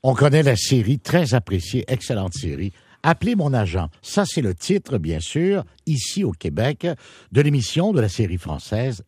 On connaît la série, très appréciée, excellente série. Appelez mon agent. Ça, c'est le titre, bien sûr, ici au Québec, de l'émission de la série française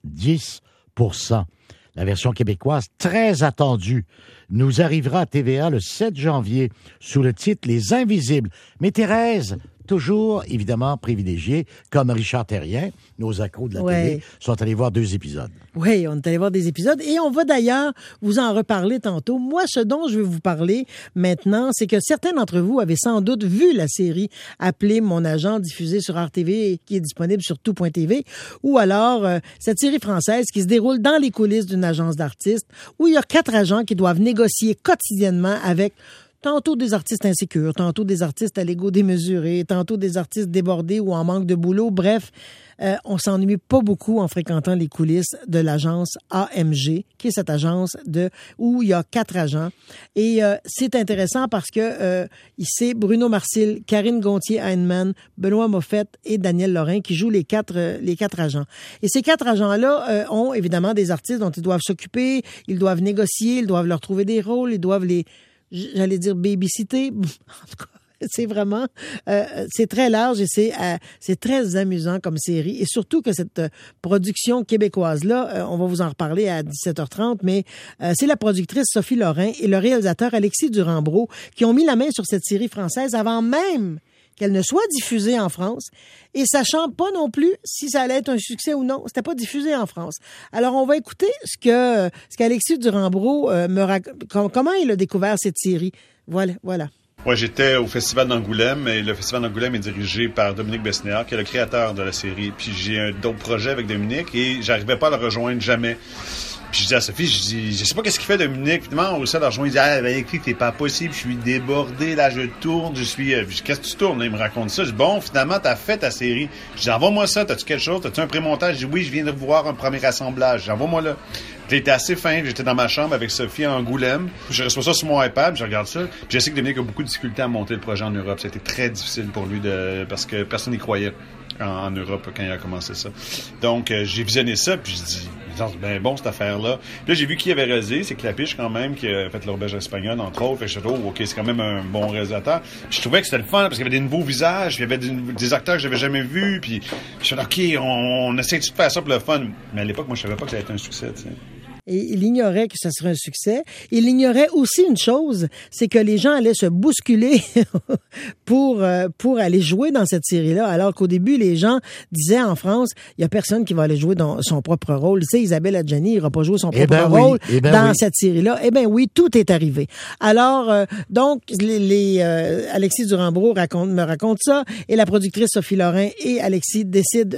10%. La version québécoise, très attendue, nous arrivera à TVA le 7 janvier sous le titre Les Invisibles. Mais Thérèse, toujours, évidemment, privilégiée, comme Richard Terrien, nos accros de la télé, sont allés voir 2 épisodes. Oui, on est allé voir des épisodes et on va d'ailleurs vous en reparler tantôt. Moi, ce dont je vais vous parler maintenant, c'est que certains d'entre vous avaient sans doute vu la série Appelez mon agent diffusée sur RTV qui est disponible sur tout.tv ou alors cette série française qui se déroule dans les coulisses d'une agence d'artistes où il y a 4 agents qui doivent négocier quotidiennement avec tantôt des artistes insécures, tantôt des artistes à l'ego démesuré, tantôt des artistes débordés ou en manque de boulot. Bref, on s'ennuie pas beaucoup en fréquentant les coulisses de l'agence AMG, qui est cette agence où il y a 4 agents. Et c'est intéressant parce que c'est Bruno Marcil, Karine Gontier-Heinemann, Benoît Moffett et Daniel Lorrain qui jouent les quatre agents. Et ces 4 agents-là ont évidemment des artistes dont ils doivent s'occuper, ils doivent négocier, ils doivent leur trouver des rôles, ils doivent j'allais dire babysitter. En tout cas, c'est vraiment, c'est très large et c'est très amusant comme série. Et surtout que cette production québécoise-là, on va vous en reparler à 17h30, mais c'est la productrice Sophie Lorrain et le réalisateur Alexis Durand-Brault qui ont mis la main sur cette série française avant même qu'elle ne soit diffusée en France et sachant pas non plus si ça allait être un succès ou non. C'était pas diffusé en France. Alors, on va écouter ce qu'Alexis Durand-Brault comment il a découvert cette série. Voilà. Ouais, j'étais au Festival d'Angoulême et le Festival d'Angoulême est dirigé par Dominique Besnéard, qui est le créateur de la série. Puis j'ai d'autres projets avec Dominique et j'arrivais pas à le rejoindre jamais. Puis je dis à Sophie, je sais pas qu'est-ce qu'il fait Dominique. Finalement, on réussit à le rejoindre. Il dit, écrit que t'es pas possible, je suis débordé, là, je tourne, qu'est-ce que tu tournes? Là, il me raconte ça. Je dis, bon, finalement, t'as fait ta série. Je dis, envoie-moi ça, t'as-tu quelque chose? T'as-tu un pré-montage? Je dis, oui, je viens de voir un premier assemblage. Je dis, envoie-moi là. J'ai été assez fin, j'étais dans ma chambre avec Sophie à Angoulême. Je reçois ça sur mon iPad, je regarde ça. Puis je sais que Dominique a beaucoup de difficultés à monter le projet en Europe. C'était très difficile pour lui parce que personne n'y croyait en Europe quand il a commencé ça. Donc, j'ai visionné ça, puis je dis, ben bon, cette affaire-là. Puis là, j'ai vu qui avait réalisé, c'est Clapiche quand même, qui a fait l'Auberge espagnole, entre autres. Fait que je dis, OK, c'est quand même un bon réalisateur. Puis je trouvais que c'était le fun, parce qu'il y avait des nouveaux visages, puis il y avait des acteurs que j'avais jamais vus, puis je me suis dit, OK, on essaie de faire ça pour le fun. Mais à l'époque, moi, je savais pas que ça allait être un succès, tu sais. Et il ignorait que ça serait un succès. Il ignorait aussi une chose, c'est que les gens allaient se bousculer pour aller jouer dans cette série-là, alors qu'au début, les gens disaient en France, il y a personne qui va aller jouer dans son propre rôle. Tu sais, Isabelle Adjani n'ira pas jouer son propre rôle dans cette série-là. Eh ben oui, tout est arrivé. Alors, donc, Alexis Durand-Brault me raconte ça, et la productrice Sophie Lorrain et Alexis décident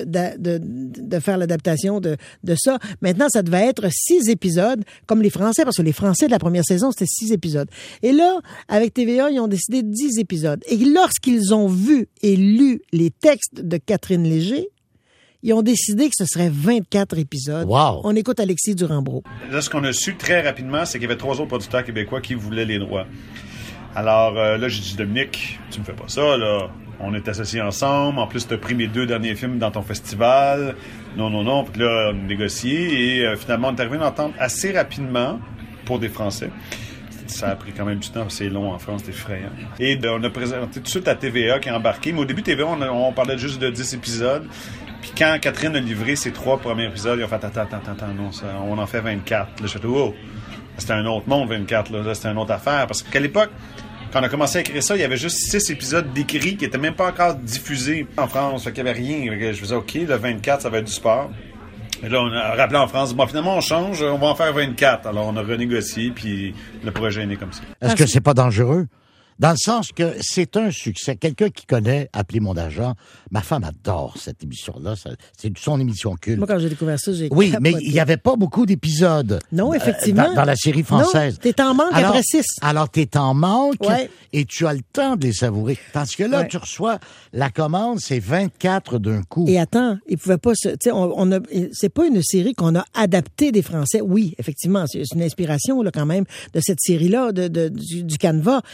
de faire l'adaptation de ça. Maintenant, ça devait être 6 épisodes, comme les Français, parce que les Français de la première saison, c'était 6 épisodes. Et là, avec TVA, ils ont décidé 10 épisodes. Et lorsqu'ils ont vu et lu les textes de Catherine Léger, ils ont décidé que ce serait 24 épisodes. Wow. On écoute Alexis Durand-Brault. Là, ce qu'on a su très rapidement, c'est qu'il y avait 3 autres producteurs québécois qui voulaient les droits. Alors là, j'ai dit, Dominique, tu me fais pas ça, là. On est associés ensemble. En plus, tu as pris mes 2 derniers films dans ton festival. Non. Puis là, on a négocié et finalement, on est arrivé à une entente assez rapidement pour des Français. Ça a pris quand même du temps, c'est long en France, c'est effrayant. Et on a présenté tout de suite à TVA qui a embarqué. Mais au début, TVA, on parlait juste de 10 épisodes. Puis quand Catherine a livré ses 3 premiers épisodes, ils ont fait attends, non, on en fait 24. Là, je fais c'était un autre monde, 24. Là, c'était une autre affaire. Parce qu'à l'époque, quand on a commencé à écrire ça, il y avait juste 6 épisodes d'écrits qui n'étaient même pas encore diffusés en France. Fait qu'il n'y avait rien. Je faisais, OK, le 24, ça va être du sport. Et là, on a rappelé en France, bon, finalement, on change, on va en faire 24. Alors, on a renégocié, puis le projet est né comme ça. Est-ce que c'est pas dangereux? Dans le sens que c'est un succès. Quelqu'un qui connaît Appelez mon agent, ma femme adore cette émission-là. C'est son émission culte. Moi, quand j'ai découvert ça, j'ai Oui, capoté. mais il n'y avait pas beaucoup d'épisodes. Non, effectivement. Dans la série française. Non, t'es en manque après 6. Alors, t'es en manque Ouais. et tu as le temps de les savourer. Parce que là, Ouais. tu reçois la commande, c'est 24 d'un coup. Et attends, ils pouvaient pas tu sais, c'est pas une série qu'on a adaptée des Français. Oui, effectivement, c'est une inspiration, là, quand même, de cette série-là, du Canevas. Mais c'est pas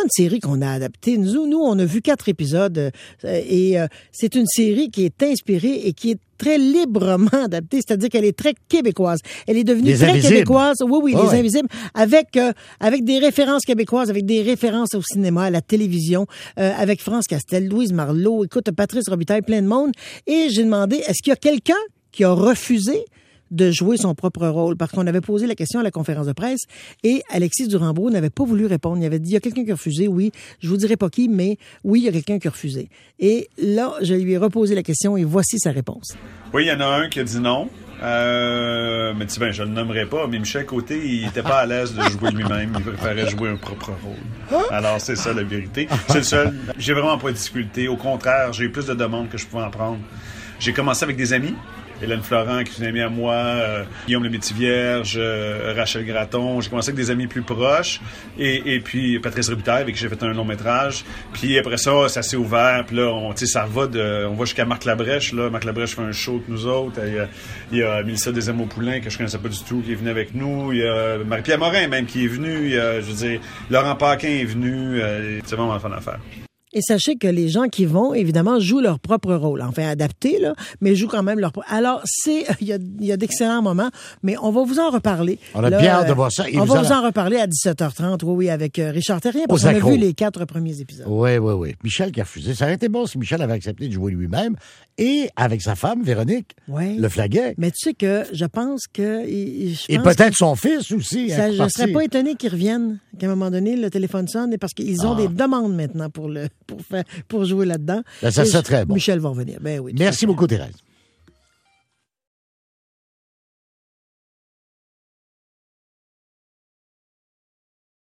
une série qu'on a adaptée. Nous, on a vu 4 épisodes et c'est une série qui est inspirée et qui est très librement adaptée, c'est-à-dire qu'elle est très québécoise. Elle est devenue Les très Invisibles. québécoise. Oui, Oh, Les ouais. Invisibles, avec des références québécoises, avec des références au cinéma, à la télévision, avec France Castel, Louise Marleau, écoute, Patrice Robitaille, plein de monde. Et j'ai demandé, est-ce qu'il y a quelqu'un qui a refusé de jouer son propre rôle? Parce qu'on avait posé la question à la conférence de presse et Alexis Durand-Brault n'avait pas voulu répondre. Il avait dit, il y a quelqu'un qui a refusé, oui. Je vous dirai pas qui, mais oui, il y a quelqu'un qui a refusé. Et là, je lui ai reposé la question et voici sa réponse. Oui, il y en a un qui a dit non. Mais tu sais, je le nommerai pas, mais Michel Côté, il était pas à l'aise de jouer lui-même. Il préférait jouer un propre rôle. Alors, c'est ça la vérité. C'est le seul. J'ai vraiment pas de difficulté. Au contraire, j'ai eu plus de demandes que je pouvais en prendre. J'ai commencé avec des amis. Hélène Florent, qui est une amie à moi, Guillaume Lemaitre-Vierge, Rachel Gratton. J'ai commencé avec des amis plus proches. Et puis Patrice Robitaille, avec qui j'ai fait un long métrage. Puis après ça s'est ouvert. Puis là, on va jusqu'à Marc Labrèche. Là. Marc Labrèche fait un show avec nous autres. Il y a Mélissa Desamours-Poulain, que je connaissais pas du tout, qui est venue avec nous. Il y a Marie-Pierre Morin, même, qui est venue. Je veux dire, Laurent Paquin est venu. C'est vraiment un fun à faire. Et sachez que les gens qui vont, évidemment, jouent leur propre rôle. Enfin, adapté, là, mais jouent quand même leur propre. Alors, il y a d'excellents moments, mais on va vous en reparler. On a là, bien hâte de voir ça. Et on va allez- vous en reparler à 17h30, oui, avec Richard Terrien, parce Aux qu'on a accros. vu les 4 premiers épisodes. Oui. Michel qui a refusé. Ça aurait été bon si Michel avait accepté de jouer lui-même et avec sa femme, Véronique, Ouais. le flaguet. Mais tu sais que je pense que... Et je pense peut-être son fils aussi. que ça, hein, je ne parti. serais pas étonné qu'ils reviennent, qu'à un moment donné, le téléphone sonne, parce qu'ils ont des demandes maintenant pour jouer là-dedans. Ben, ça Et serait très bon. Michel va revenir. Ben oui. tout à Merci fait. beaucoup, Thérèse.